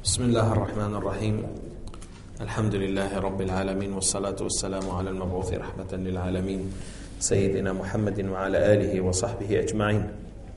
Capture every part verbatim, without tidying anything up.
بسم الله الرحمن الرحيم الحمد لله رب العالمين والصلاة والسلام على المبعوث رحمة للعالمين سيدنا محمد وعلى آله وصحبه أجمعين.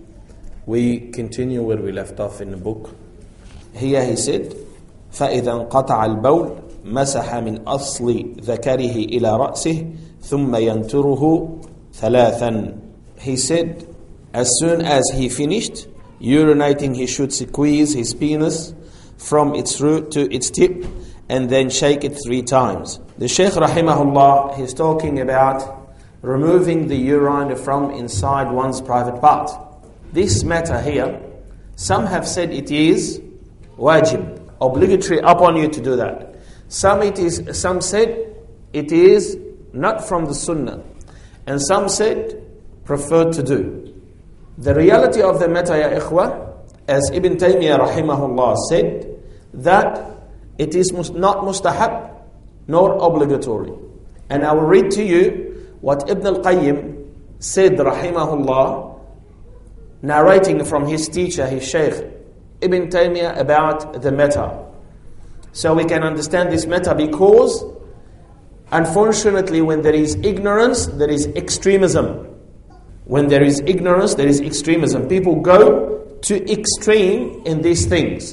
We continue where we left off in the book. Here he said فإذا انقطع البول مسح من أصل ذكره إلى رأسه ثم ينتره ثلاثا. He said as soon as he finished urinating, he should squeeze his penis from its root to its tip and then shake it three times. The Shaykh rahimahullah, he's talking about removing the urine from inside one's private part. This matter here, some have said it is wajib, obligatory upon you to do that. Some it is. Some said it is not from the sunnah, and some said preferred to do. The reality of the matter, ya ikhwa, as Ibn Taymiyyah rahimahullah said, that it is not mustahab nor obligatory. And I will read to you what Ibn al-Qayyim said rahimahullah, narrating from his teacher, his Shaykh Ibn Taymiyyah, about the matter. So we can understand this matter, because unfortunately when there is ignorance, there is extremism. When there is ignorance, there is extremism. People go to extreme in these things.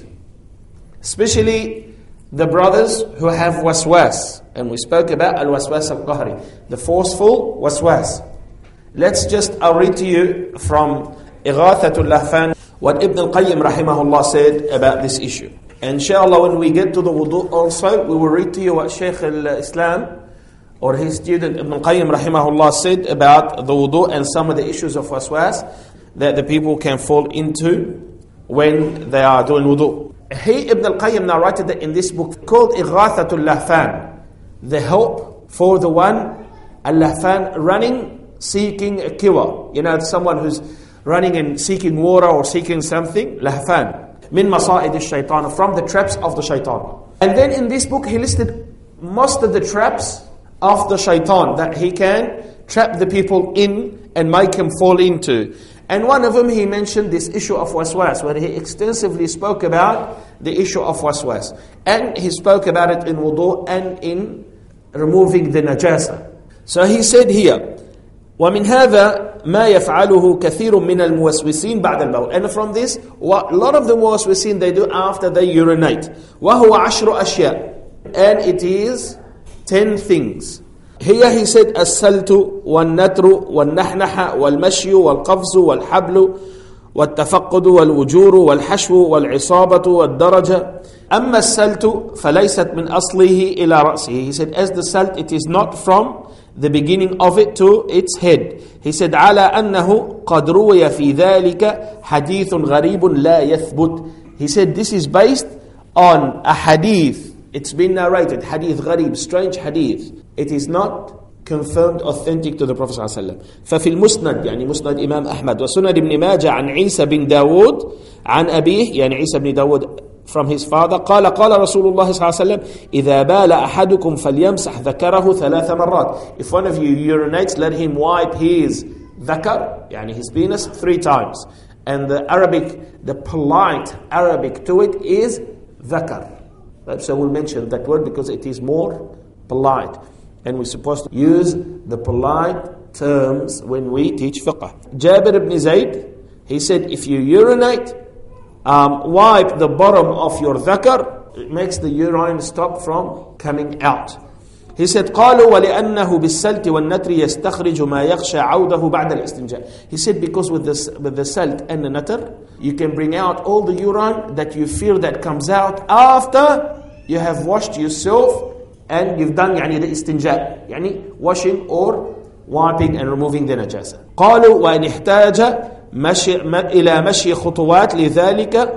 Especially the brothers who have waswas. And we spoke about al-waswas al-qahri, the forceful waswas. Let's just, I'll read to you from Ighathatul Lahfan what Ibn al-Qayyim rahimahullah said about this issue. And inshallah, when we get to the wudu also, we will read to you what Shaykh al-Islam or his student Ibn al-Qayyim rahimahullah said about the wudu and some of the issues of waswas that the people can fall into when they are doing wudu. He, Ibn al-Qayyim, narrated that in this book called Ighathatul Lahfan, the help for the one, al-Lahfan, running, seeking a cure. You know, someone who's running and seeking water or seeking something, Lahfan. Min masa'id al-shaytan, from the traps of the shaitan. And then in this book he listed most of the traps of the shaitan that he can trap the people in and make him fall into. And one of them, he mentioned this issue of waswas, where he extensively spoke about the issue of waswas. And he spoke about it in wudu and in removing the najasa. So he said here, وَمِنْ هَذَا مَا يَفْعَلُهُ كَثِيرٌ مِنَ الْمُوَسْوِسِينَ بَعْدَ الْبَوْلِ. And from this, what a lot of the muwaswisin, they do after they urinate. وَهُوَ عَشْرُ أَشْيَاء. And it is ten things. Here he said السلت والنتر والنحنح والمشي والقفز والحبل والتفقد والوجور والحشو والعصابة والدرجة. أما السلت فليست من أصله إلى رأسه. He said as the salt, it is not from the beginning of it to its head. He said على أنه قد روي في ذلك حديث غريب لا يثبت. He said this is based on a hadith. It's been narrated, hadith gharib, strange hadith. It is not confirmed authentic to the Prophet صلى الله عليه وسلم. ففي المسند يعني مسند إمام أحمد وسنن ابن ماجه عن عيسى بن داود عن أبيه يعني عيسى بن داود from his father قال قال رسول الله صلى الله عليه وسلم إذا بال أحدكم فليمسح ذكره ثلاث مرات. If one of you urinates, let him wipe his ذكر يعني his penis three times. And the Arabic, the polite Arabic to it is ذكر. So we'll mention that word because it is more polite. And we're supposed to use the polite terms when we teach fiqh. Jabir ibn Zayd, he said, if you urinate, um, wipe the bottom of your dhakar, it makes the urine stop from coming out. He said, قالوا ولأنه بالسلت والنتر يستخرج ما يخشى عوده بعد الاستنجاء. He said because with the, with the salt and the natar, you can bring out all the urine that you fear that comes out after you have washed yourself and you've done يعني the istinja, يعني washing or wiping and removing the najasa. قالوا وإن احتاج مشي إلى مشي خطوات لذلك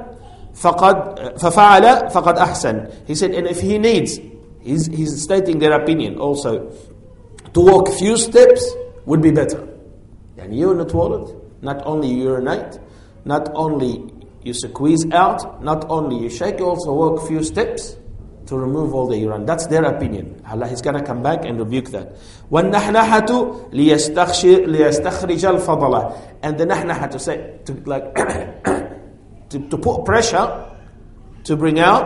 فقد ففعل فقد أحسن. He said, and if he needs, he's, he's stating their opinion also, to walk few steps would be better. And you're in the toilet, not only you urinate, not only you squeeze out, not only you shake, you also walk few steps to remove all the urine. That's their opinion. Allah is going to come back and rebuke that. وَالنَّحْنَحَةُ لِيَسْتَخْرِجَ الْفَضَلَةِ. And the nahnaha, to say, to like to, to put pressure to bring out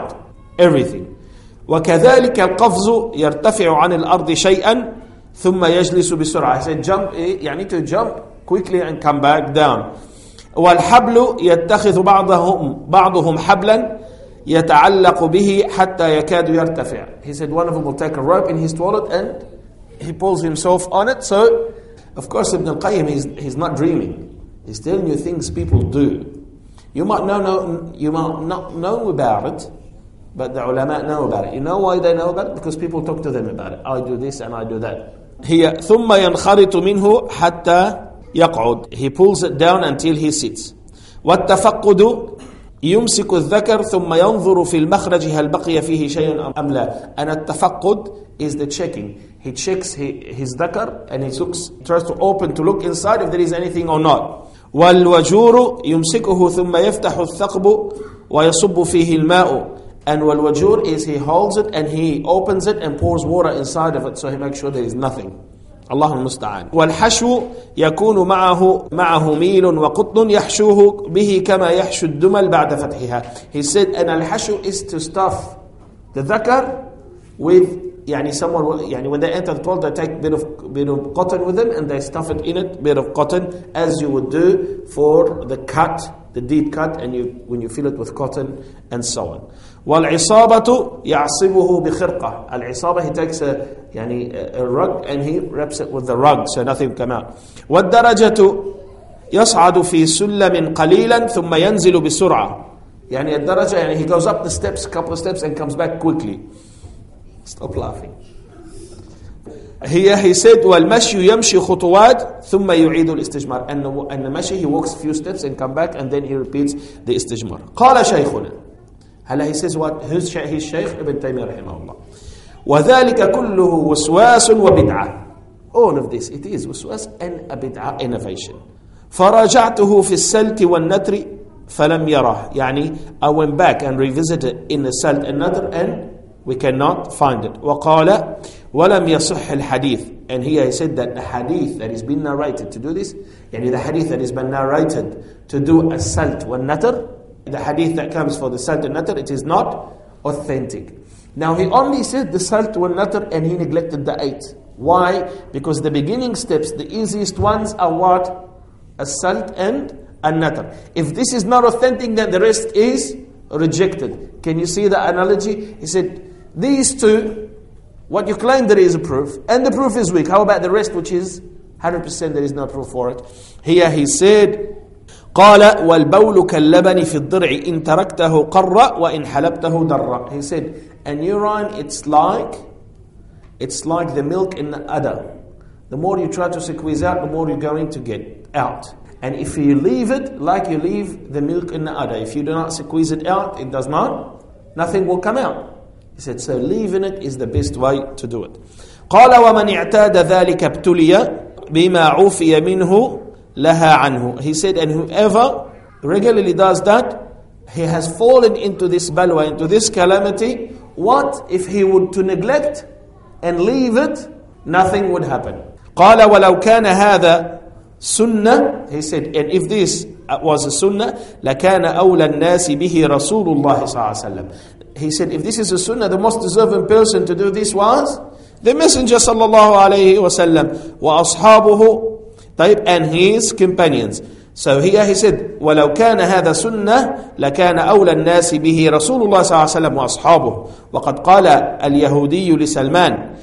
everything. وكذلك القفز يرتفع عن الأرض شيئا ثم يجلس بسرعة. He said jump, you need to jump quickly and come back down. والحبل يتخذ بعضهم بعضهم حبلا يتعلق به حتى يكاد يرتفع. He said one of them will take a rope in his toilet and he pulls himself on it. So of course Ibn al-Qayyim, he's, he's not dreaming. He's telling you things people do. You might know, know you might not know about it, but the ulama know about it. You know why they know about it? Because people talk to them about it. I do this and I do that. هي ثم ينخرط منه حتى يقعد. He pulls it down until he sits. والتفقد يمسك الذكر ثم ينظر في المخرج هل بقي فيه شيء أم لا. And التفقد is the checking. He checks his ذكر and he looks, tries to open to look inside if there is anything or not. والوجور يمسكه ثم يفتح الثقب ويصب فيه الماء. And والوجور is he holds it and he opens it and pours water inside of it, so he makes sure there is nothing. الله المستعان. والحشو يكون معه معه ميل وقطن يحشوه به كما يحشو الدمل بعد فتحها. He said, and al-hashu is to stuff the dhakar with, يعني someone, يعني when they enter the toilet, they take a bit of bit of cotton with them and they stuff it in it, bit of cotton, as you would do for the cut, the deep cut, and you when you fill it with cotton and so on. والعصابة يعصبه بخرقة. Al-isaba, he takes a يعني a rug and he wraps it with the rug so nothing will come out. والدرجة يصعد في سلم قليلا ثم ينزل بسرعة. يعني الدرجة, يعني he goes up the steps, a couple of steps and comes back quickly. Stop laughing. Here he said والمشي يمشي خطوات ثم يعيد الاستجمار. And the المشي, he walks a few steps and come back and then he repeats the استجمار. قال شيخنا. هلا he says what his Shaykh Ibn Taymiyyah رحمه الله. وذلك كله وسواس وبدعة. All of this, it is وسواس and a bid'ah, innovation. فراجعته في السلت والنتر فلم يره. يعني I went back and revisited in the salt and natr and we cannot find it. وقال ولم يصح الحديث. And here he said that the hadith that has been narrated to do this, يعني the hadith that has been narrated to do a salt والنتر, the hadith that comes for the salt and natr, it is not authentic. Now he only said the salt wal natr and he neglected the eight. Why? Because the beginning steps, the easiest ones are what? A salt and a natr. If this is not authentic, then the rest is rejected. Can you see the analogy? He said, these two, what you claim there is a proof, and the proof is weak. How about the rest, which is one hundred percent there is no proof for it? Here he said, قال والبول كاللبن في الضرع إن تركته قر وإن حلبته در. He said, and urine, it's like it's like the milk in the udder. The more you try to squeeze out, the more you're going to get out. And if you leave it like you leave the milk in the udder, if you do not squeeze it out, it does not, nothing will come out. He said, so leaving it is the best way to do it. قال ومن اعتاد ذلك ابتلي بما عوفي منه لها عنه. He said, and whoever regularly does that, he has fallen into this balwa, into this calamity. What if he would to neglect and leave it? Nothing would happen. قال ولو كان هذا سنة. He said, and if this was a sunnah, لكان أولى الناس به رسول الله صلى الله عليه وسلم. He said, if this is a sunnah, the most deserving person to do this was the Messenger صلى الله عليه وسلم وأصحابه, and his companions. So here he said, ولو كان هذا سنة لكان أولى الناس به رسول الله صلى الله عليه وسلم وأصحابه. وقد قال اليهودي لسلمان,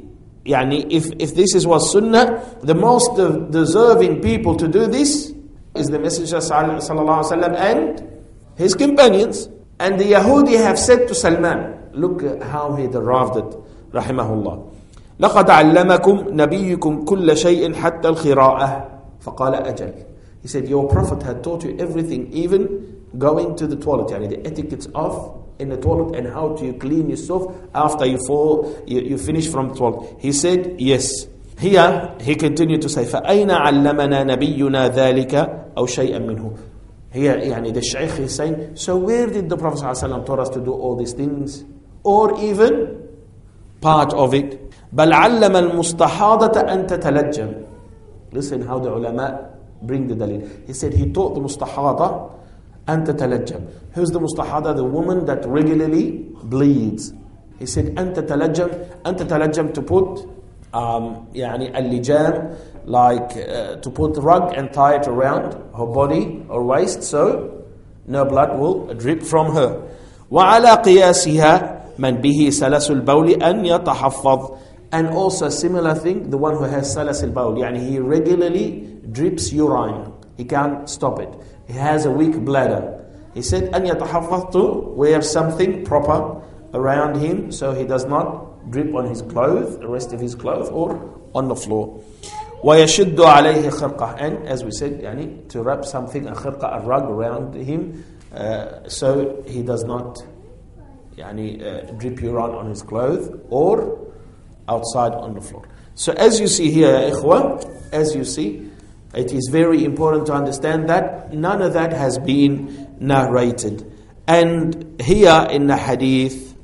يعني if, if this is was sunnah, the most deserving people to do this is the Messenger صلى الله عليه وسلم and his companions. And the Yahudi have said to Salman, look at how he derived it, رحمه الله. لقد علمكم نبيكم كل شيء حتى الخراءة فقال أجل. He said, your prophet had taught you everything, even going to the toilet, يعني the etiquettes of in the toilet and how to clean yourself after you fall, you, you finish from the toilet. He said, yes. Here he continued to say, فأين علمنا نبينا ذلك أو شيئا منه. Here, يعني the Shaykh is saying, so where did the Prophet ﷺ taught us to do all these things, or even part of it? بل علم المستحاضة أن تتلجم. Listen how the ulama bring the dalil. He said he taught the mustahada أن تتلجم. Who's the mustahada? The woman that regularly bleeds. He said أن تتلجم. أن تتلجم to put um, يعني اللجام, like uh, to put rug and tie it around her body or waist so no blood will drip from her. وعلى قياسها من به سلس البول أن يتحفظ. And also a similar thing, the one who has salas al-bawl, يعني he regularly drips urine. He can't stop it. He has a weak bladder. He said, أن يتحفظ, to wear something proper around him so he does not drip on his clothes, the rest of his clothes, or on the floor. ويشد عليه خرقة. And as we said, يعني, to wrap something, a khirqa, a rug around him, uh, so he does not يعني, uh, drip urine on his clothes or outside on the floor. So as you see here, ya ikhwa, as you see, it is very important to understand that none of that has been narrated. And here in the hadith,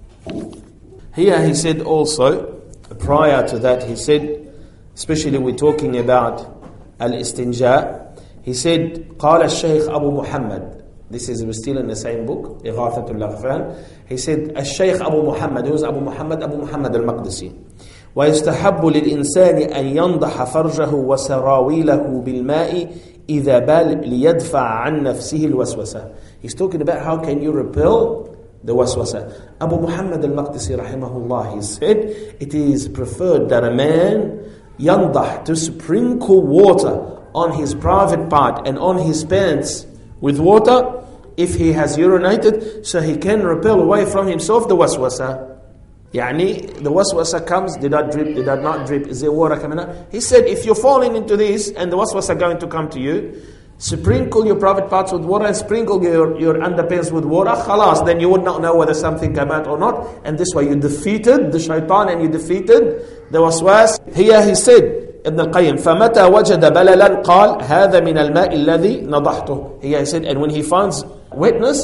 here he said also, prior to that he said, especially we're talking about al-istinja, he said, قال الشيخ أبو محمد, this is still in the same book, إغاثة الأغفال, he said, الشيخ أبو محمد, who's Abu Muhammad? Abu Muhammad al-Maqdisi. ويستحب للإنسان أن ينضح فرجه وسراويله بالماء إذا بال ليدفع عن نفسه الوسوسة. He's talking about how can you repel the waswasa. Abu Muhammad al-Maqdisi rahimahullah, he said, it is preferred that a man yandah, to sprinkle water on his private part and on his pants with water if he has urinated, so he can repel away from himself the waswasa. Yani, the waswasa comes, did not drip, did not drip, is there water coming out? He said, if you're falling into this and the waswasa going to come to you, sprinkle your private parts with water and sprinkle your, your underpants with water, khalas, then you would not know whether something came out or not. And this way you defeated the shaitan and you defeated the waswas. Here he said, Ibn al-Qayyim, فَمَتَى وَجَدَ بَلَلًا قَالْ هَذَا مِنَ الْمَاءِ الَّذِي نَضَحْتُهُ. Here he said, and when he finds wetness,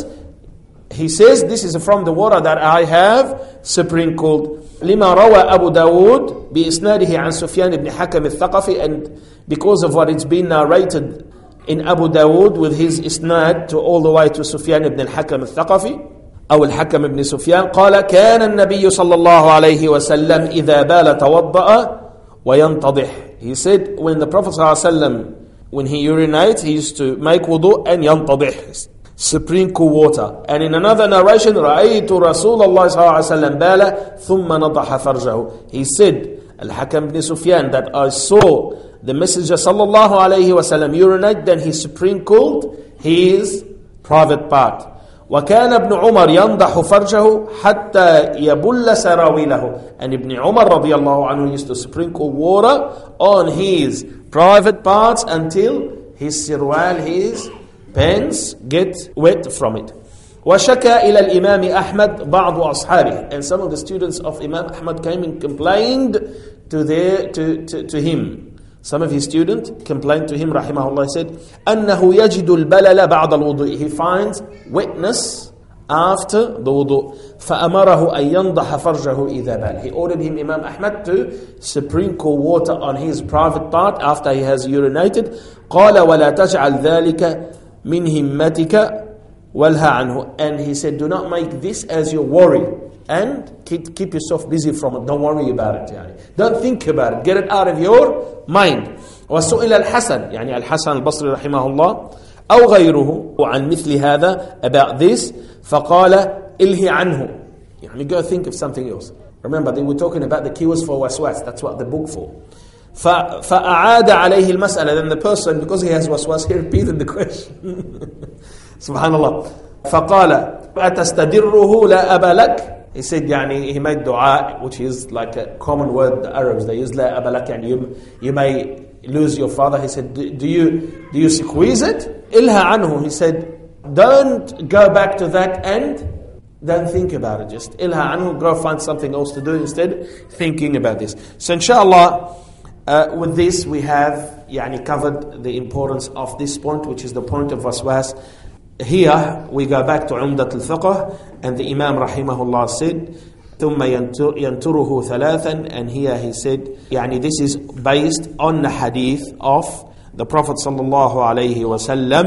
he says, this is from the water that I have sprinkled. لما روى أبو داود بإسناده عن سفيان بن حكم الثقفي, and because of what it's been narrated in Abu Dawood with his isnad to all the way to Sufyan ibn al-Hakam al-Thaqafi, أو الحكم ibn Sufyan, قال كان النبي صلى الله عليه وسلم إذا بال توضأ وينتضح. He said, when the Prophet صلى الله عليه وسلم, when he urinates, he used to make wudu and ينتضح, sprinkle water. And in another narration, رأيت رسول الله صلى الله عليه وسلم بال ثم نضح فرجه. He said, Al-Hakam ibn Sufyan, that I saw the Messenger sallallahu alayhi wasallam urinate, then he sprinkled his private part. وكان ابن عمر ينضح فرجه حتى يبل سراويله. And Ibn Umar radiallahu anhu used to sprinkle water on his private parts until his sirwal, his pants, get wet from it. وشكى إلى الإمام أحمد بعض أصحابه. And some of the students of Imam Ahmad came and complained to, their, to, to, to him. Some of his students complained to him, rahimahullah, said, أنه يجد البلل بعد الوضوء. He finds wetness after the wudu. فأمره أن ينضح فرجه إذا بال. He ordered him, Imam Ahmad, to sprinkle water on his private part after he has urinated. قال ولا تجعل ذلك من همتك والها عنه. And he said, do not make this as your worry. And keep, keep yourself busy from it. Don't worry about it. يعني. Don't think about it. Get it out of your mind. وسئل الحسن, يعني الحسن البصري رحمه الله, أو غيره, عن مثل هذا, about this, فقال إلهي عنه. يعني go think of something else. Remember, they were talking about the keywords for waswas. That's what the book for. فأعاد عليه المسألة. Then the person, because he has waswas, he repeated the question. Subhanallah. فقال أتستدره لا أبا لك. He said, يعني, he made dua, which is like a common word the Arabs, they use لا أبا لك, and you, you may lose your father. He said, do, do you do you squeeze it? إلها عنه. He said, don't go back to that and don't think about it. Just إلها عنه, go find something else to do instead, thinking about this. So inshallah, uh, with this we have يعني, covered the importance of this point, which is the point of waswas. Here we go back to Umdat al-Fiqh, and the Imam rahimahullah said, ثم ينتره ثلاثا, and here he said, يعني this is based on the hadith of the Prophet sallallahu alaihi wasallam,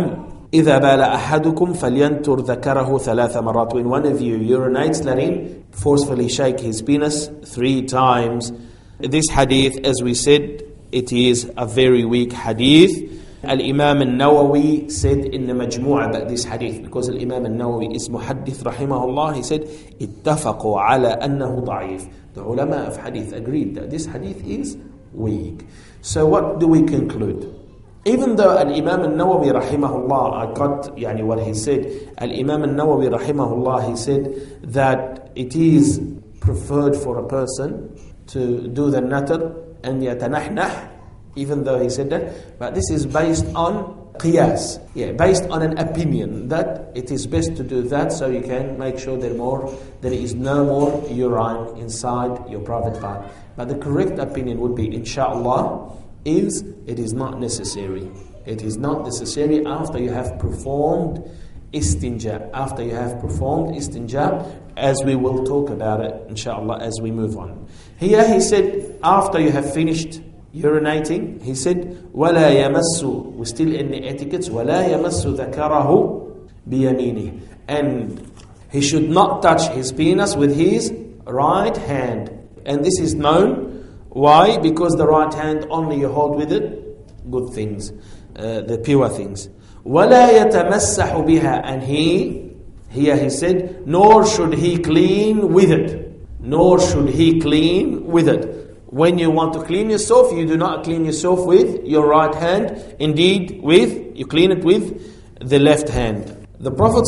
إذا بال أحدكم فلينتر ذكره ثلاث مرات. When one of you urinates, let him forcefully shake his penis three times. This hadith, as we said, it is a very weak hadith. Al-Imam al-Nawawi said in the Majmu'ah about this hadith, because Al-Imam al-Nawawi is muhaddith rahimahullah, he said, اتفقوا على أنه ضعيف. The ulama of hadith agreed that this hadith is weak. So what do we conclude? Even though Al-Imam al-Nawawi rahimahullah, I got yani, what he said, Al-Imam al-Nawawi rahimahullah, he said that it is preferred for a person to do the natar and yatanahnah, even though he said that, but this is based on qiyas, yeah, based on an opinion that it is best to do that so you can make sure there more there is no more urine inside your private part. But the correct opinion would be, inshallah, is it is not necessary. It is not necessary after you have performed istinja. After you have performed istinja, as we will talk about it, inshallah, as we move on. Here he said, after you have finished urinating, he said, وَلَا يَمَسُّ, we're still in the etiquettes, وَلَا يَمَسُّ ذَكَرَهُ بِيَمِينِهِ, and he should not touch his penis with his right hand. And this is known. Why? Because the right hand only you hold with it good things, uh, the pure things. وَلَا يَتَمَسَّحُ بِهَا, and he, here he said, nor should he clean with it. Nor should he clean with it. When you want to clean yourself, you do not clean yourself with your right hand. Indeed, with you clean it with the left hand. The Prophet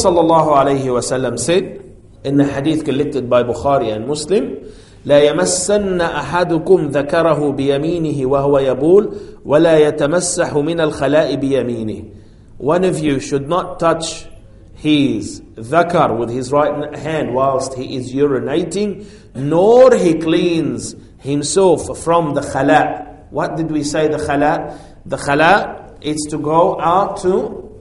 ﷺ said in the hadith collected by Bukhari and Muslim, لا يمسن أحدكم ذكره بيمينه وهو يبول ولا يتمسح من الخلاء بيمينه. One of you should not touch his dhakar with his right hand whilst he is urinating, nor he cleans himself from the khala. What did we say the khala? The khala is to go out to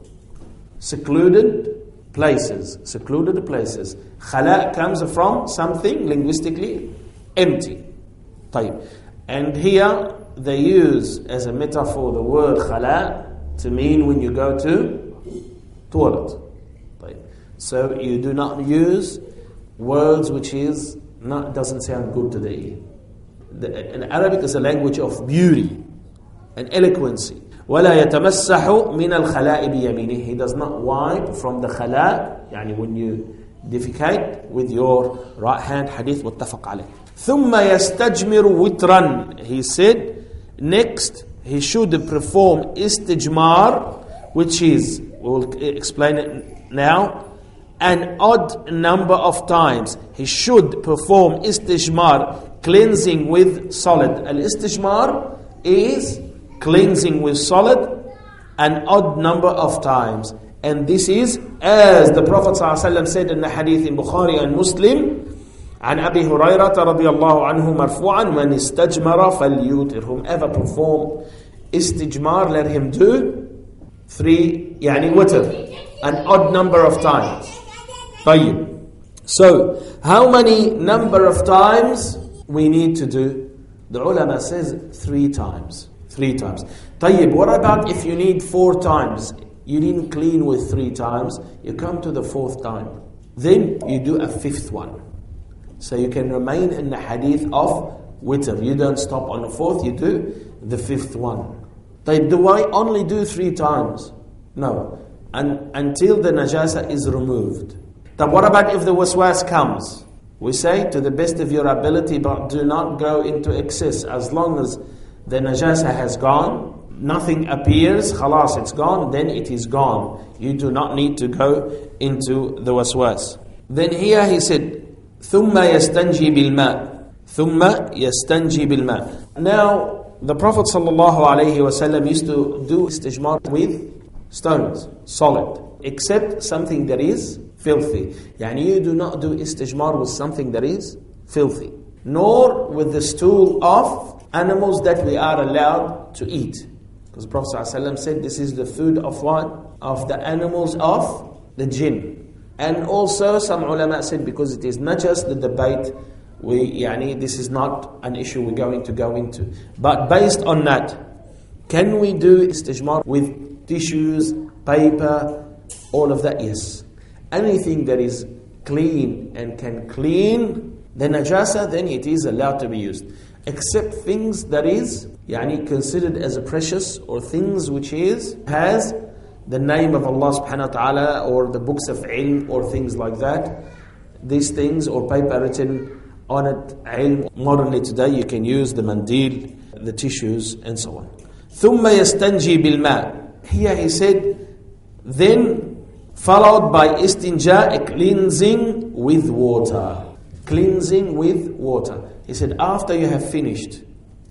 secluded places. Secluded places. Khala comes from something linguistically empty. طيب. And here they use as a metaphor the word khala to mean when you go to toilet. طيب. So you do not use words which is not doesn't sound good to the ear. The, and Arabic is a language of beauty and eloquency. وَلَا يَتَمَسَّحُ مِنَ الْخَلَاءِ بِيَمِينِهِ. He does not wipe from the khala, يعني when you defecate, with your right hand. Hadith muttafaq alayh. ثُمَّ يَسْتَجْمِرُ وِتْرًا. He said, next he should perform istijmar, which is, we'll explain it now, an odd number of times. He should perform istijmar, cleansing with solid. Al-istijmar is cleansing with solid an odd number of times. And this is, as the Prophet ﷺ said in the hadith in Bukhari and Muslim, عن أبي هريرة رضي الله عنه مرفوعا من استجمر فليوتر. Whomever perform istijmar, let him do three, يعني witr, an odd number of times. طيب. So, how many number of times we need to do? The ulama says three times. Three times. طيب, what about if you need four times? You didn't clean with three times. You come to the fourth time. Then you do a fifth one. So you can remain in the hadith of witr. You don't stop on the fourth, you do the fifth one. طيب, do I only do three times? No. Un- until the najasa is removed. But what about if the waswas comes? We say to the best of your ability, but do not go into excess. As long as the najasa has gone, nothing appears, khalas, it's gone, then it is gone. You do not need to go into the waswas. Then here he said, ثُمَّ يَسْتَنْجِي بِالْمَاءِ ثُمَّ يَسْتَنْجِي بِالْمَاءِ. Now, the Prophet ﷺ used to do istijmar with stones, solid, except something that is filthy. Yani you do not do istijmar with something that is filthy, nor with the stool of animals that we are allowed to eat. Because the Prophet ﷺ said this is the food of what? Of the animals of the jinn. And also some ulama said because it is not just the debate, we, yani, this is not an issue we're going to go into. But based on that, can we do istijmar with tissues, paper, all of that, yes. Anything that is clean and can clean the najasa, then it is allowed to be used. Except things that is yani, considered as a precious, or things which is has the name of Allah subhanahu wa ta'ala, or the books of ilm, or things like that. These things, or paper written on it, ilm. Modernly today you can use the mandil, the tissues, and so on. ثُمَّ يَسْتَنْجِي بِالْمَاءِ. Here he said, then followed by istinja, cleansing with water. Cleansing with water. He said, after you have finished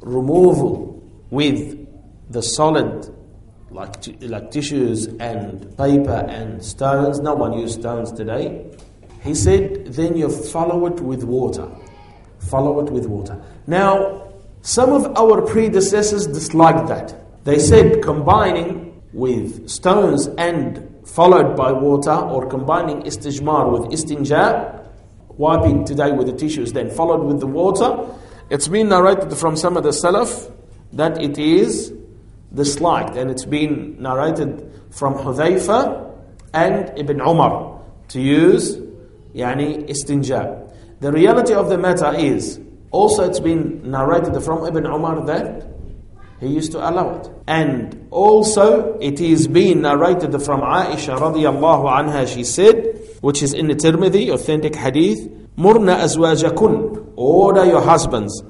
removal with the solid, like t- like tissues and paper and stones, no one uses stones today. He said, then you follow it with water. Follow it with water. Now, some of our predecessors disliked that. They said combining with stones and followed by water, or combining istijmar with istinja, wiping today with the tissues, then followed with the water. It's been narrated from some of the Salaf that it is disliked, and it's been narrated from Hudhayfa and Ibn Umar to use yani istinja. The reality of the matter is, also it's been narrated from Ibn Umar that he used to allow it. And also it is being narrated from Aisha radiyallahu anha, she said, which is in the Tirmidhi, authentic hadith, Murna azwajakun, order your husbands,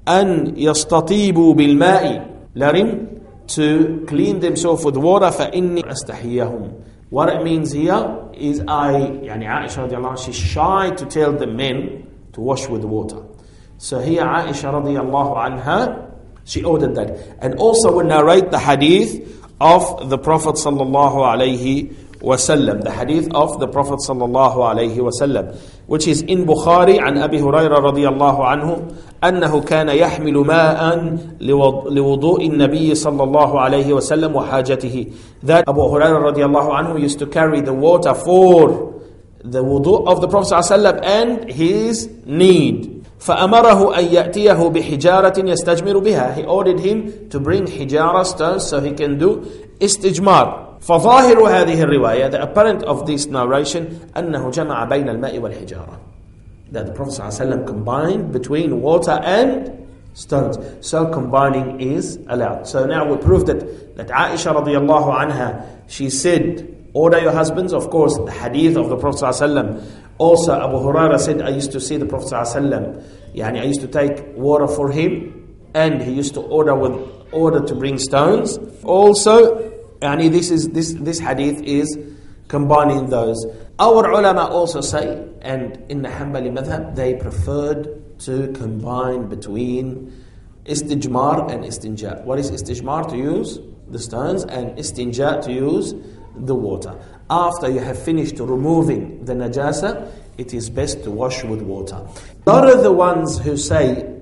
an yastatibu bil ma'i, larim, to clean themselves with water, فَإِنِّي أَسْتَحِيَّهُمْ. What it means here is I, yani Aisha radiallahu anha, she's shy to tell the men to wash with water. So here Aisha radiallahu anha, she ordered that. And also we narrate the hadith of the Prophet sallallahu alayhi wasallam, the hadith of the Prophet sallallahu alayhi wasallam, which is in Bukhari, an Abi Hurairah radiyallahu anhu, أنه كان يحمل ماء لوضوء النبي صلى الله عليه وسلم وحاجته. That Abu Hurairah radiyallahu anhu used to carry the water for the wudu of the Prophet sallallahu alayhi wasallam and his need. فأمره أن يأتيه بحجارة يستجمر بها. He ordered him to bring hijara, stones, so he can do istijmar. فظاهر هذه الرواية, the apparent of this narration, أنه جمع بين الماء والحجارة, that the Prophet ﷺ combined between water and stones. So combining is allowed. So now we prove that, that Aisha radiallahu anha, she said, order your husbands. Of course, the hadith of the Prophet ﷺ. Also, Abu Hurairah said, I used to see the Prophet ﷺ, yani I used to take water for him, and he used to order with order to bring stones. Also, yani this is this this hadith is combining those. Our ulama also say, and in the Hanbali madhab, they preferred to combine between istijmar and istinja. What is istijmar? To use the stones, and istinja to use the water. After you have finished removing the najasa, it is best to wash with water. None of the ones who say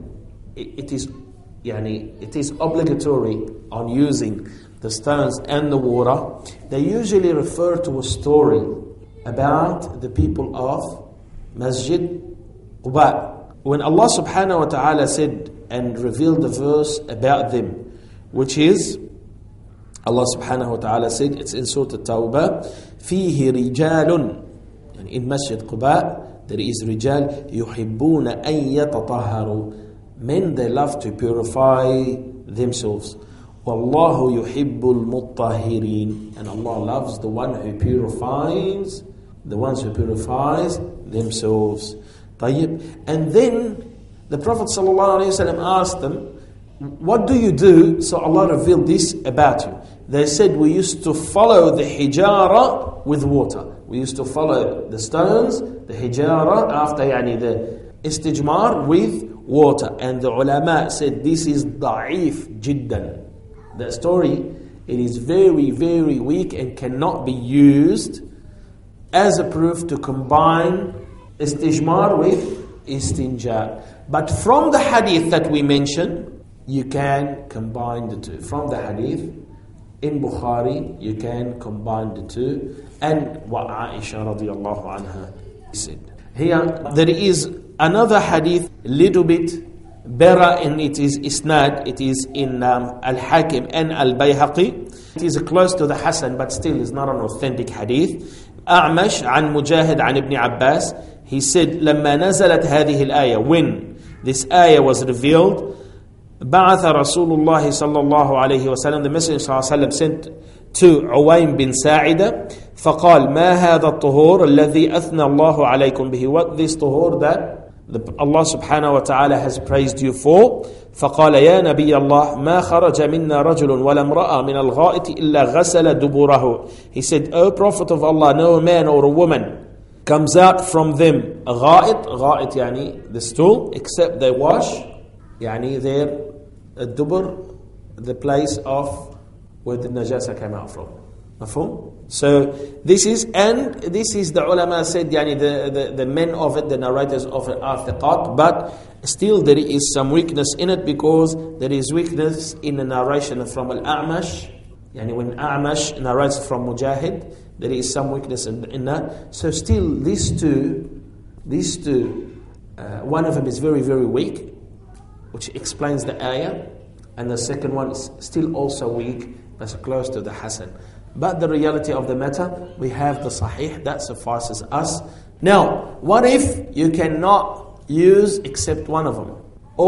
it is, yani, it is obligatory on using the stones and the water, they usually refer to a story about the people of Masjid Quba. When Allah subhanahu wa ta'ala said and revealed the verse about them, which is, Allah subhanahu wa ta'ala said, it's in Surah At-Tawbah, فِيهِ رِجَالٌ, and in Masjid Quba, there is rijal, يُحِبُّونَ أَن يَتَطَهَّرُوا, men, they love to purify themselves. وَاللَّهُ يُحِبُّ الْمُطَّهِرِينَ, and Allah loves the one who purifies, the ones who purifies themselves. طيب. And then the Prophet ﷺ asked them, what do you do? So Allah revealed this about you. They said, we used to follow the hijara with water. We used to follow the stones, the hijara, after yani the istijmar, with water. And the ulama said, this is da'if jiddan. The story, it is very, very weak and cannot be used as a proof to combine istijmar with istinja. But from the hadith that we mentioned, you can combine the two. From the hadith in Bukhari, you can combine the two. And what Aisha radiallahu anha said. Here, there is another hadith, little bit better in it is isnad, it is in um, Al-Hakim and Al-Bayhaqi. It is close to the Hasan, but still is not an authentic hadith. A'mash عن مجاهد عن ابن عباس. He said, لما نزلت هذه الآية, when this ayah was revealed, بعث رسول الله صلى الله عليه وسلم, the Messenger صلى الله عليه وسلم sent to عويم بن ساعدة, فقال ما هذا الطهور الذي أثنى الله عليكم به. What this طهور that the, Allah subhanahu wa ta'ala has praised you for. فقال يا نبي الله ما خرج منا رجل ولا امرأة من الغائط إلا غسل دبره. He said, O Prophet of Allah, no man or a woman comes out from them a غائط, غائط يعني the stool, except they wash يعني their dubur, the place of where the najasa came out from. Mafhum? So this is, and this is the ulama said, yani the, the, the men of it, the narrators of it are thiqat, but still there is some weakness in it, because there is weakness in the narration from Al-A'mash. Yani when A'mash narrates from Mujahid, there is some weakness in, in that. So still these two, these two, uh, one of them is very, very weak, which explains the ayah, and the second one is still also weak, that's close to the Hasan. But the reality of the matter, we have the Sahih, that suffices us. Now, what if you cannot use except one of them?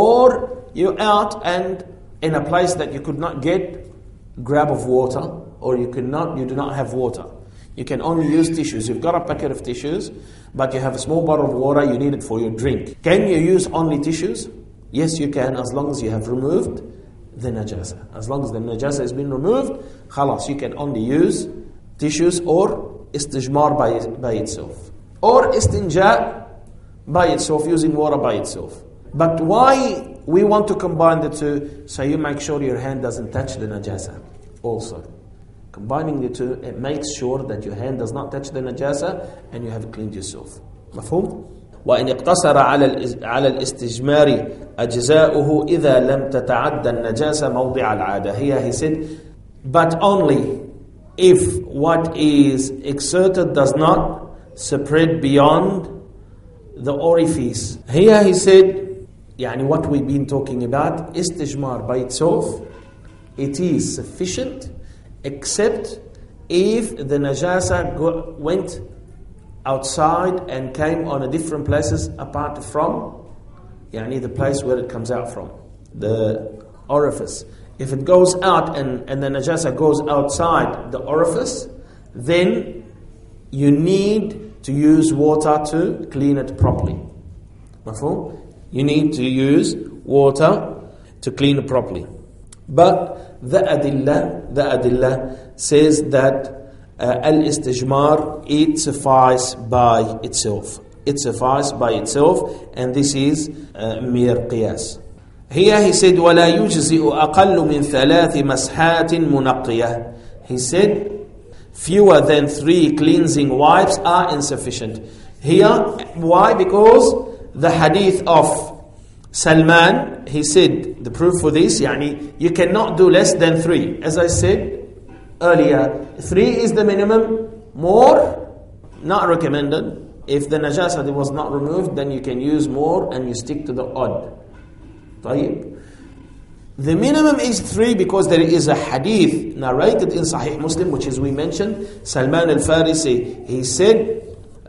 Or you're out and in a place that you could not get grab of water, or you could not, you do not have water. You can only use tissues. You've got a packet of tissues, but you have a small bottle of water, you need it for your drink. Can you use only tissues? Yes, you can, as long as you have removed the najasa. As long as the najasa has been removed, khalas, you can only use tissues or istijmar by, by itself. Or istinja by itself, using water by itself. But why we want to combine the two? So you make sure your hand doesn't touch the najasa also. Combining the two, it makes sure that your hand does not touch the najasa and you have cleaned yourself. مفهوم؟ وإن اقتصر على على الاستجمار أجزاؤه إذا لم تتعدى النجاسة موضع العادة. Here he said, but only if what is exerted does not spread beyond the orifice. Here he said, يعني what we've been talking about, istijmar by itself, it is sufficient, except if the najasa go, went outside and came on a different places apart from yani the place where it comes out from, the orifice. If it goes out and, and the najasa goes outside the orifice, then you need to use water to clean it properly. Mafhum? You need to use water to clean it properly. But the adillah, the adillah says that Uh, al-istijmar, it suffice by itself. It suffice by itself, and this is uh, mere qiyas. Here he said, وَلَا يُجْزِئُ أَقَلُّ مِنْ ثَلَاثِ مَسْحَاتٍ مُنَقِّيَةٍ. He said, fewer than three cleansing wipes are insufficient. Here, why? Because the hadith of Salman, he said, the proof for this, yani, you cannot do less than three. As I said earlier, three is the minimum, more not recommended. If the najasa was not removed, then you can use more and you stick to the odd. طيب. The minimum is three because there is a hadith narrated in Sahih Muslim, which is we mentioned, Salman al-Farisi, he said,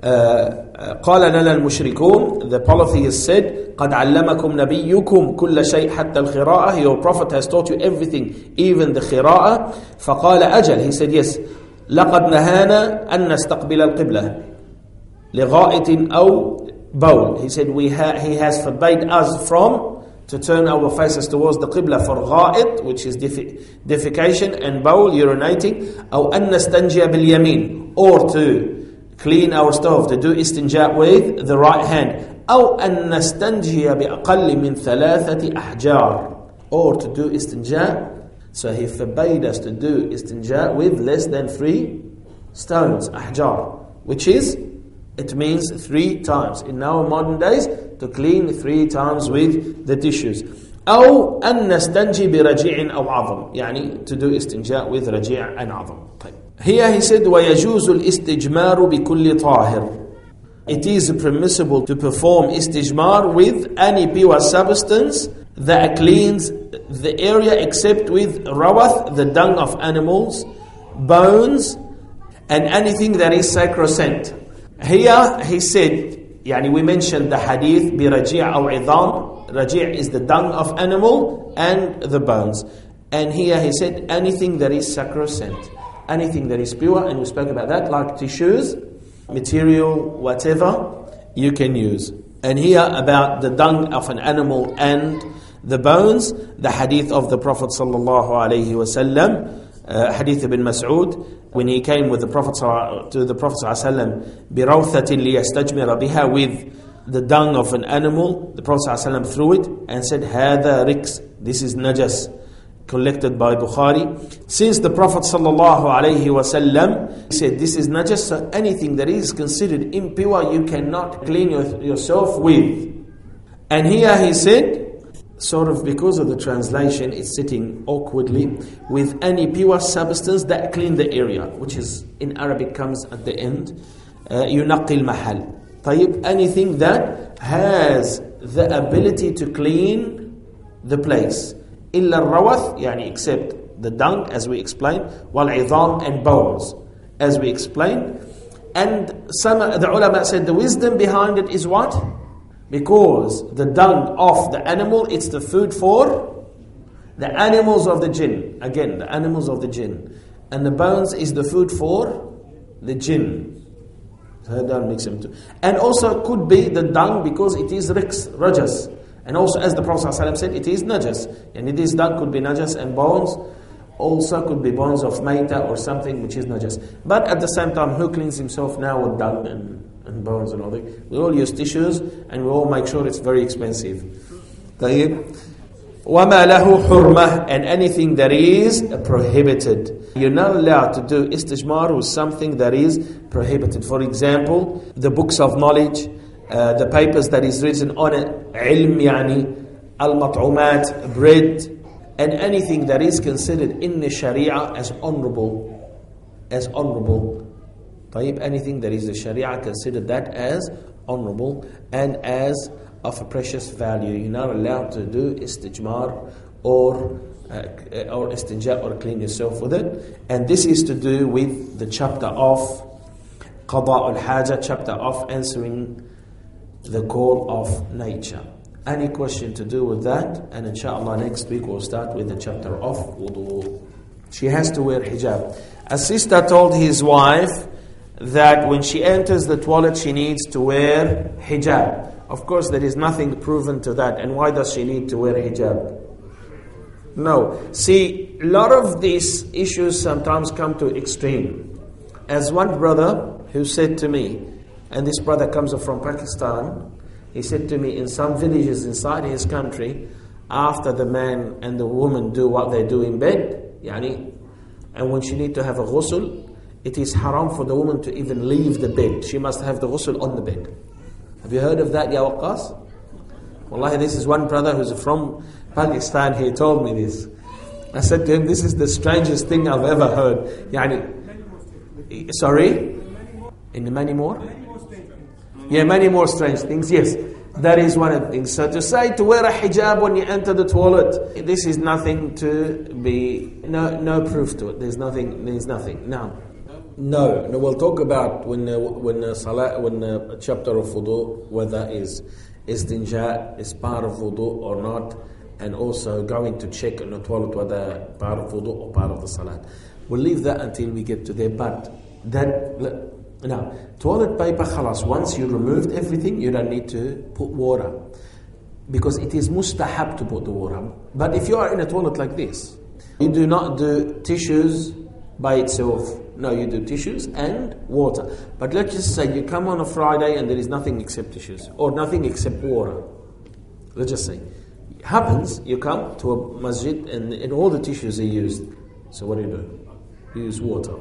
قال لنا المشركون, the polytheist said, قد علمكم نبيكم كل شيء حتى الخراءة. Your prophet has taught you everything, even the خراءة. فقال أجل, he said yes. لقد نهانا أن نستقبل القبلة لغائط أو بول. He said we ha- he has forbade us from to turn our faces towards the qibla for غائط, which is defi- defecation, and bowl, urinating. أو أن نستنجي باليمين, or to clean our stove, to do istinja with the right hand. أو أن نستنجي بأقل من ثلاثة أحجار, or to do istinja. So he forbade us to do istinja with less than three stones, أحجار, which is, it means three times. In our modern days, to clean three times with the tissues. أو أن نستنجي برجيع أو عظم, يعني to do istinja with رجيع and عظم. طيب. Here he said, وَيَجُوزُ الْإِسْتِجْمَارُ بِكُلِّ طَاهِرٍ. It is permissible to perform istijmar with any pure substance that cleans the area except with rawath, the dung of animals, bones, and anything that is sacrosanct. Here he said, يعني we mentioned the hadith, بِرَجِيعَ أَوْ عِظَامٍ. Raji' is the dung of animal and the bones. And here he said anything that is sacrosanct, anything that is pure, and we spoke about that, like tissues, material, whatever you can use. And here about the dung of an animal and the bones, the hadith of the Prophet sallallahu alaihi wasallam, uh, hadith ibn Mas'ud, when he came with the Prophet to the Prophet sallallahu alaihi wasallam, بِرَوْثَةٍ لِيَسْتَجْمِرَ بِهَا, with the dung of an animal, the Prophet sallallahu alaihi wasallam threw it and said, هَذَا رِكْس, this is najas, collected by Bukhari. Since the Prophet sallallahu alaihi wasallam said this is najas, so anything that is considered impure you cannot clean your, yourself with. And here he said, sort of because of the translation, it's sitting awkwardly, with any pure substance that clean the area, which is in Arabic comes at the end, ينقي المحل. طيب, anything that has the ability to clean the place. إلا الروث, يعني except the dung, as we explained, والعظام, and bones, as we explained. And some the ulama said the wisdom behind it is what? Because the dung of the animal, it's the food for the animals of the jinn. Again, the animals of the jinn. And the bones is the food for the jinn. So don't mix them too. And also it could be the dung because it is riks, rajas. And also, as the Prophet ﷺ said, it is najas. And it is dung could be najas, and bones also could be bones of maita or something which is najas. But at the same time, who cleans himself now with dung and, and bones and all that? We all use tissues and we all make sure it's very expensive. طيب. وَمَا لَهُ حُرْمَةٌ, and anything that is prohibited. You're not allowed to do istijmar with something that is prohibited. For example, the books of knowledge, Uh, the papers that is written on it, ilm yani, al-mat'umat, bread, and anything that is considered in the sharia as honorable, as honorable. طيب, anything that is the sharia considered that as honorable and as of a precious value. You're not allowed to do istijmar or uh, or istinja or clean yourself with it. And this is to do with the chapter of qada al-haja, chapter of answering the call of nature. Any question to do with that? And inshallah next week we'll start with the chapter of wudu. She has to wear hijab. A sister told his wife that when she enters the toilet she needs to wear hijab. Of course there is nothing proven to that. And why does she need to wear hijab? No. See, a lot of these issues sometimes come to extreme. As one brother who said to me, and this brother comes from Pakistan, he said to me, in some villages inside his country, after the man and the woman do what they do in bed, yani, and when she need to have a ghusl, it is haram for the woman to even leave the bed. She must have the ghusl on the bed. Have you heard of that, Ya Waqqas? Wallahi, this is one brother who's from Pakistan, he told me this. I said to him, this is the strangest thing I've ever heard. Yani, sorry? In many more? Yeah, many more strange things. Yes, that is one of the things. So to say to wear a hijab when you enter the toilet, this is nothing to be, no no proof to it. There's nothing, there's nothing. No. No, no, we'll talk about when uh, when uh, salah, when uh, a chapter of wudu, whether is istinja is part of wudu or not, and also going to check in the toilet whether part of wudu or part of the salat. We'll leave that until we get to there. But that. Now, toilet paper, khalas, once you removed everything, you don't need to put water. Because it is mustahab to put the water. But if you are in a toilet like this, you do not do tissues by itself. No, you do tissues and water. But let's just say you come on a Friday and there is nothing except tissues. Or nothing except water. Let's just say. It happens, you come to a masjid and, and all the tissues are used. So what do you do? You use water.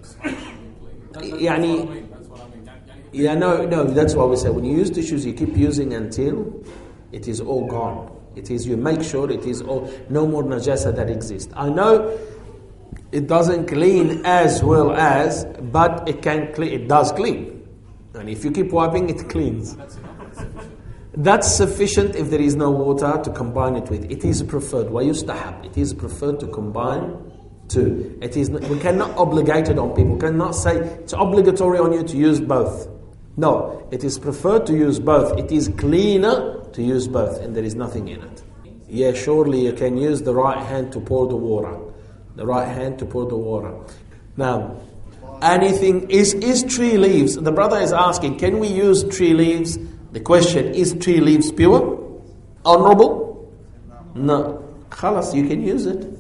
Yani, yeah, no, no, that's why we say when you use tissues, you keep using until it is all gone. It is, you make sure it is all, no more najasa that exists. I know it doesn't clean as well as, but it can clean, it does clean. And if you keep wiping, it cleans. That's sufficient if there is no water to combine it with. It is preferred. وَيُسْتَحَبْ. It is preferred to combine two. It is not, we cannot obligate it on people. We cannot say it's obligatory on you to use both. No, it is preferred to use both. It is cleaner to use both, and there is nothing in it. Yeah, surely you can use the right hand to pour the water. The right hand to pour the water. Now, anything, is, is tree leaves, the brother is asking, can we use tree leaves? The question, is tree leaves pure? Honorable? No. Khalas, you can use it.